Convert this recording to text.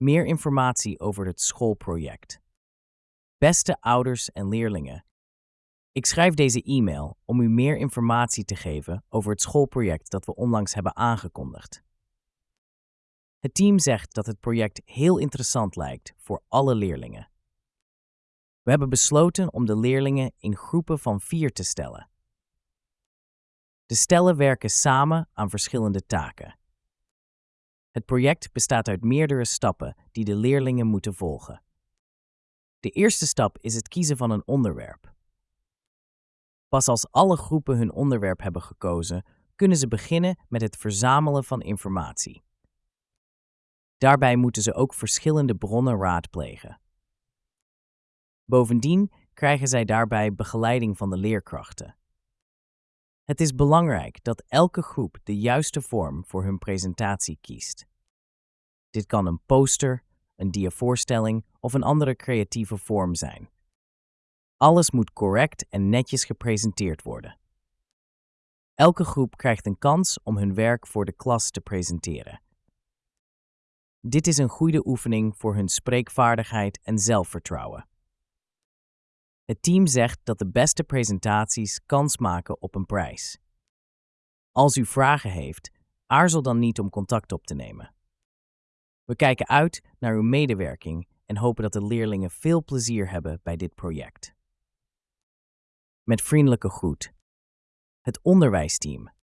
Meer informatie over het schoolproject. Beste ouders en leerlingen, ik schrijf deze e-mail om u meer informatie te geven over het schoolproject dat we onlangs hebben aangekondigd. Het team zegt dat het project heel interessant lijkt voor alle leerlingen. We hebben besloten om de leerlingen in groepen van 4 te stellen. De stellen werken samen aan verschillende taken. Het project bestaat uit meerdere stappen die de leerlingen moeten volgen. De eerste stap is het kiezen van een onderwerp. Pas als alle groepen hun onderwerp hebben gekozen, kunnen ze beginnen met het verzamelen van informatie. Daarbij moeten ze ook verschillende bronnen raadplegen. Bovendien krijgen zij daarbij begeleiding van de leerkrachten. Het is belangrijk dat elke groep de juiste vorm voor hun presentatie kiest. Dit kan een poster, een diavoorstelling of een andere creatieve vorm zijn. Alles moet correct en netjes gepresenteerd worden. Elke groep krijgt een kans om hun werk voor de klas te presenteren. Dit is een goede oefening voor hun spreekvaardigheid en zelfvertrouwen. Het team zegt dat de beste presentaties kans maken op een prijs. Als u vragen heeft, aarzel dan niet om contact op te nemen. We kijken uit naar uw medewerking en hopen dat de leerlingen veel plezier hebben bij dit project. Met vriendelijke groet. Het onderwijsteam.